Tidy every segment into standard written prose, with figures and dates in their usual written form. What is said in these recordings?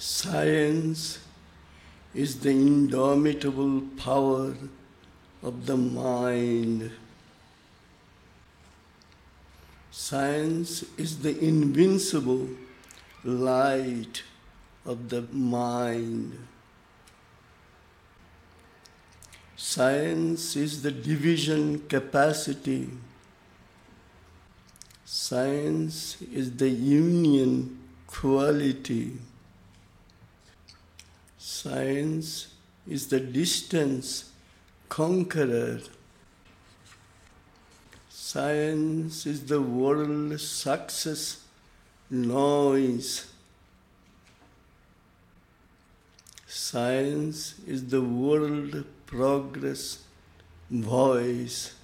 Science is the indomitable power of the mind. Science is the invincible light of the mind. Science is the division capacity. Science is the union quality. Science is the distance conqueror. Science is the world success noise. Science is the world progress voice.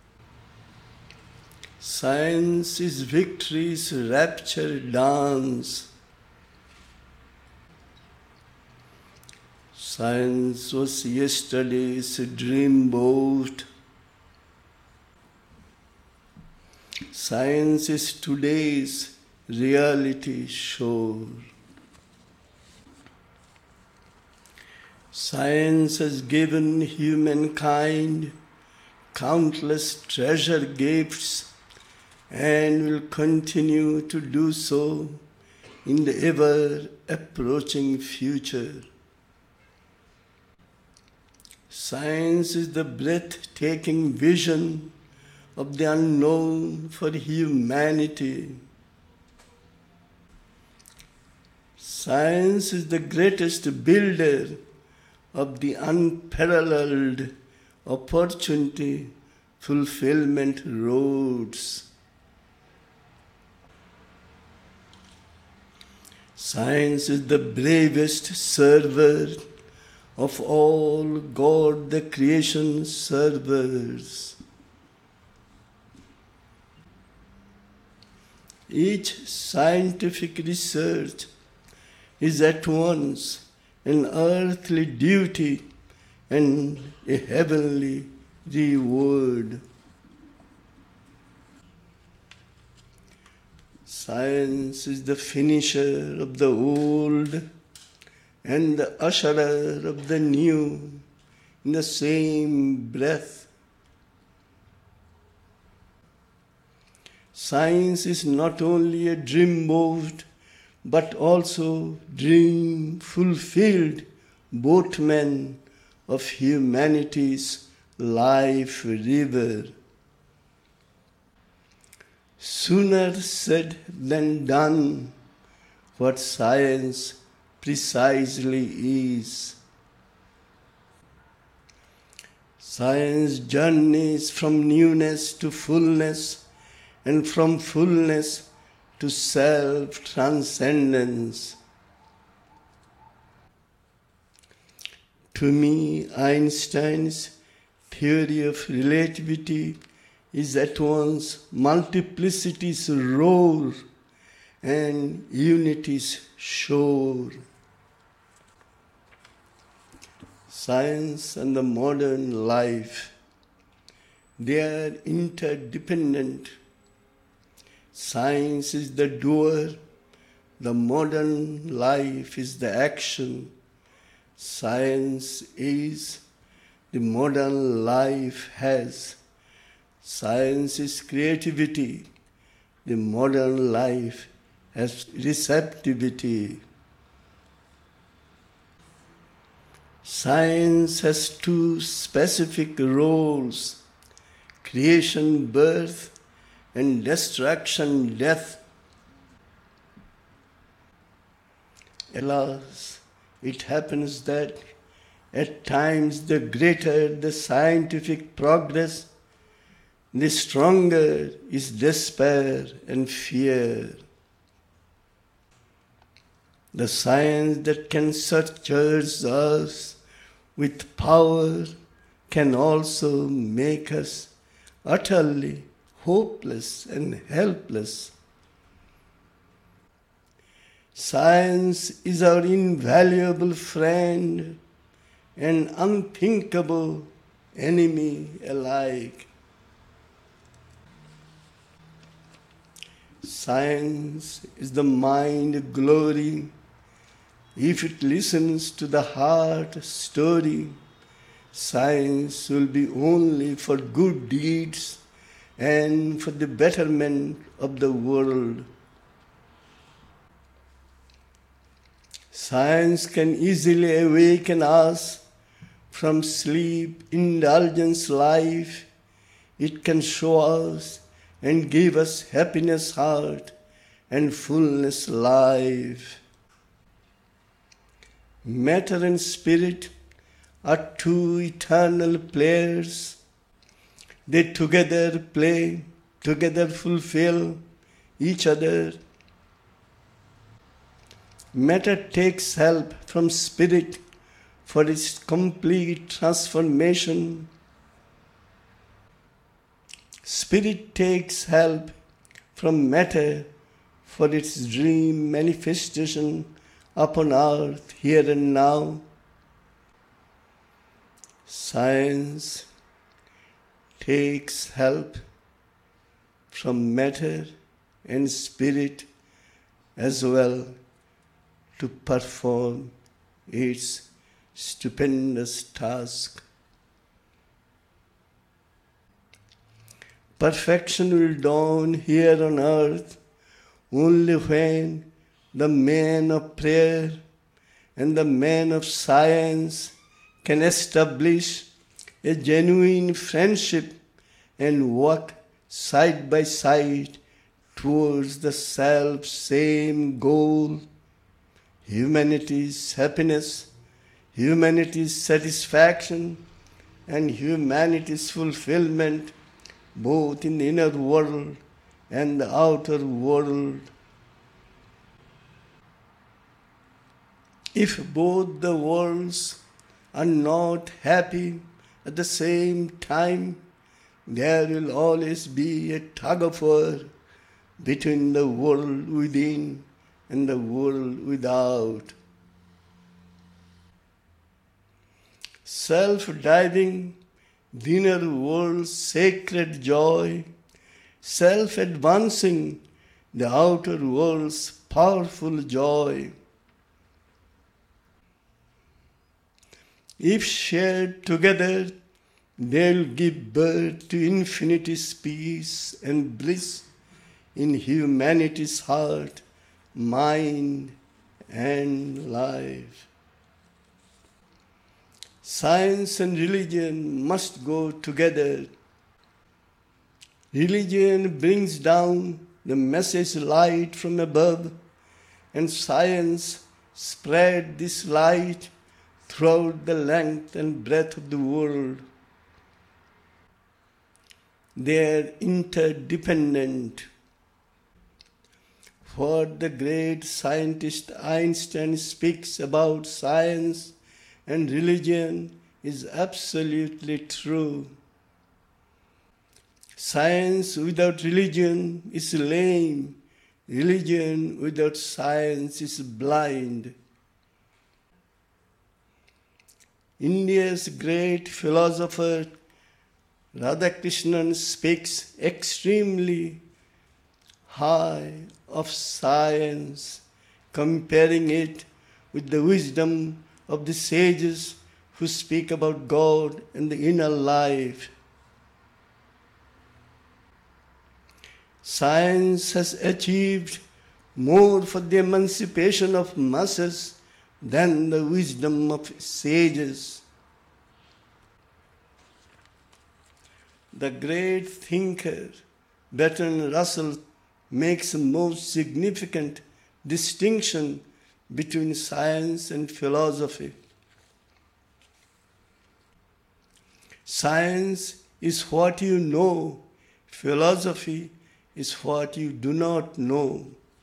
Science is victory's rapture dance. Science was yesterday's dreamboat. Science is today's reality shore. Science has given humankind countless treasure gifts and will continue to do so in the ever-approaching future. Science is the breathtaking vision of the unknown for humanity. Science is the greatest builder of the unparalleled opportunity fulfillment roads. Science is the bravest server of all God the creation servers. Each scientific research is at once an earthly duty and a heavenly reward. Science is the finisher of the old and the usherer of the new in the same breath. Science is not only a dreamboat, but also dream-fulfilled boatman of humanity's life river. Sooner said than done what science precisely is. Science journeys from newness to fullness and from fullness to self-transcendence. To me, Einstein's theory of relativity is at once multiplicity's roar and unity's shore. Science and the modern life, they are interdependent. Science is the doer, the modern life is the action. Science is, the modern life has. Science is creativity, the modern life has receptivity. Science has two specific roles, creation, birth, and destruction, death. Alas, it happens that at times the greater the scientific progress, the stronger is despair and fear. The science that can surcharge us with power can also make us utterly hopeless and helpless. Science is our invaluable friend and unthinkable enemy alike. Science is the mind glory If it listens to the heart story, science will be only for good deeds and for the betterment of the world. Science can easily awaken us from sleep, indulgence life. It can show us and give us happiness heart and fullness life. Matter and spirit are two eternal players. They together play, together fulfill each other. Matter takes help from spirit for its complete transformation. Spirit takes help from matter for its dream manifestation upon earth here and now. Science takes help from matter and spirit as well to perform its stupendous task. Perfection will dawn here on earth only when the man of prayer and the man of science can establish a genuine friendship and walk side by side towards the self-same goal, humanity's happiness, humanity's satisfaction, and humanity's fulfillment, both in the inner world and the outer world. If both the worlds are not happy at the same time, there will always be a tug of war between the world within and the world without. Self-driving the inner world's sacred joy, self-advancing the outer world's powerful joy. If shared together, they'll give birth to infinity's peace and bliss in humanity's heart, mind, and life. Science and religion must go together. Religion brings down the message light from above, and science spread this light throughout the length and breadth of the world. They are interdependent. What the great scientist Einstein speaks about science and religion is absolutely true. Science without religion is lame. Religion without science is blind. India's great philosopher Radhakrishnan speaks extremely high of science, comparing it with the wisdom of the sages who speak about God and the inner life. Science has achieved more for the emancipation of masses than the wisdom of sages. The great thinker Bertrand Russell makes a most significant distinction between science and philosophy. Science is what you know, philosophy is what you do not know.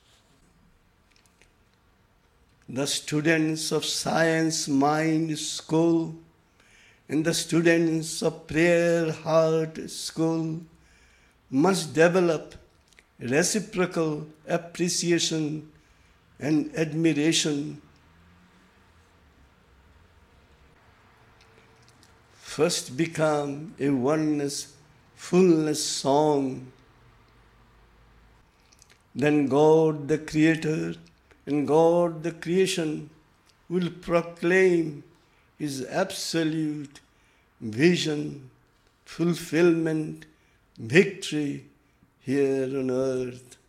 The students of Science Mind School and the students of Prayer Heart School must develop reciprocal appreciation and admiration. First become a oneness, fullness song. Then God the Creator and God the creation will proclaim His absolute vision, fulfillment, victory here on earth.